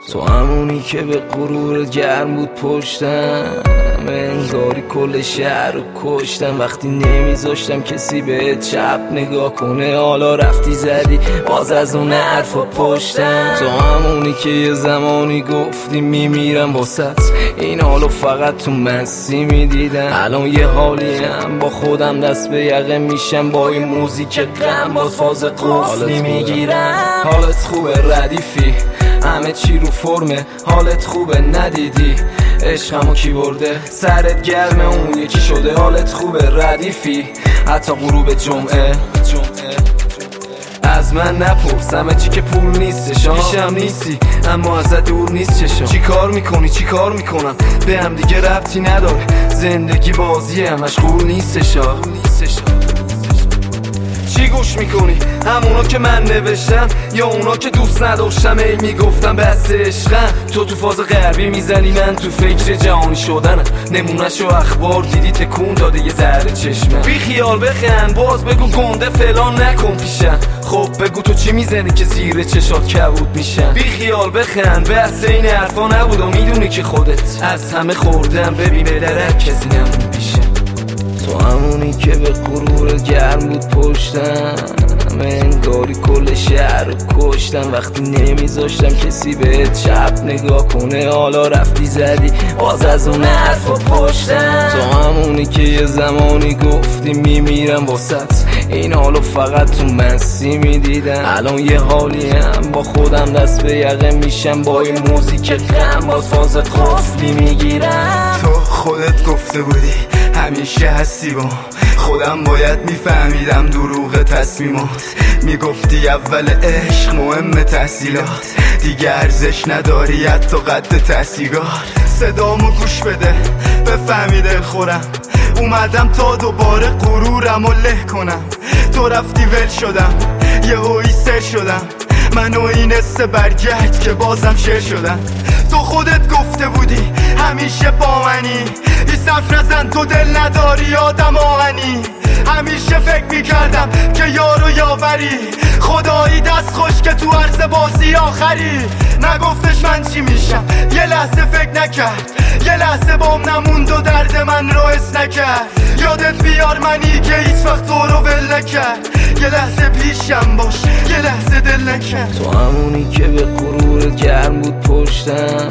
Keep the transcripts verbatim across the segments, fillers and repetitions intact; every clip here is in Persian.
تو همونی که به غرور گرم بود پشتم، انگاری کل شهر رو کشتم. وقتی نمیذاشتم کسی به چپ نگاه کنه، حالا رفتی زدی باز از اون حرفا پشتم. تو همونی که یه زمانی گفتی میمیرم واسط، این حالو فقط تو مستی میدیدم. الان یه حالی هم با خودم دست به یقه میشم، با این موزیک غم باز فاز قفلی میگیرم. حالت خوبه ردیفی، همه چی رو فرمه، حالت خوبه ندیدی عشقمو کی برده، سرت گرمه اون یکی شده. حالت خوبه ردیفی، حتی غروب جمعه از من نپرس همه چی که پول نیستش، پیشم نیستی اما ازت دور نیست چشم. چی کار میکنی چی کار میکنم به هم دیگه ربطی نداره، زندگی بازیه مشغول نیستش. چی گوش میکنی؟ همونا که من نوشتم یا اونا که دوست نداشتم ای میگفتم بس عشقم؟ تو تو فاز غربی میزنی، من تو فکر جهانی شدنم. نمونهشو اخبار دیدی تکون داده یه ذره چشمم. بی خیال بخند باز بگو گنده فلان نکن پیشم. خب بگو تو چی میزنی که زیر چشات کبود میشم. بی خیال بخند بس این حرفا نبود و میدونی که خودت از همه خوردم. ببین به درک کسی نمون پیشم. تو همونی که به غرور گرم بود پشتم، انگاری کل شهر رو کشتم. وقتی نمیذاشتم کسی به چپ نگاه کنه، حالا رفتی زدی باز از اون حرفا پشتم. تو همونی که یه زمانی گفتی میمیرم واسط، این حالو فقط تو مستی میدیدم. الان یه حالی هم با خودم دست به یقه میشم، با این موزیک غم باز فازت قفلی میگیرم. تو خودت گفته بودی همیشه هستی با خودم، باید میفهمیدم دروغ تصمیمات. میگفتی اول عشق مهم تحصیلات، دیگه ارزش نداری حتی قد تحصیلات. صدامو گوش بده بفهمی دل خورم، اومدم تا دوباره غرورم و له کنم. تو رفتی ول شدم یه هوی سر شدم، من و این حس برگرد که بازم شر شدم. تو خودت گفته بودی همیشه با منی، بی صرف نزن تو دل نداری آدم آهنی. همیشه فکر میکردم که یارو یاوری، خدایی دست خوش که تو عرض بازی آخری. نگفتش من چی میشم یه لحظه فکر نکرد، یه لحظه بام نموند و درد من رو حس نکرد. یادت بیار منی که هیچ وقت تو رو ول نکرد، یه لحظه پیشم باش یه لحظه دل نکرد. تو همونی که به غرور گرم بود پشتم،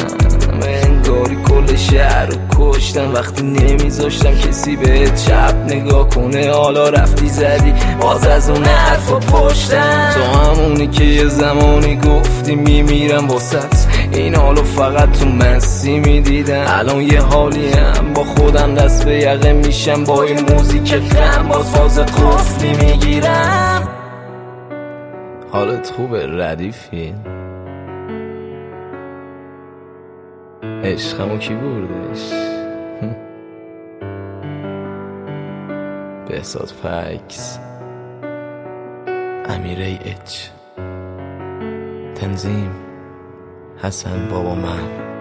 انگاری کل شهر رو کشتم. وقتی نمیذاشتم کسی به چپ نگاه کنه، حالا رفتی زدی باز از اون حرفا پشتم. تو همونی که یه زمانی گفتی میمیرم واسط، این حالو فقط تو مستی میدیدم. الان یه حالی هم با خودم دست به یقه میشم، با این موزیک غم باز فازت قفلی میگیرم. حالت خوبه ردیفی؟ عشقمو کی بردش؟ بهزاد پکس، امیره اچ، تنظیم حسن بابا من.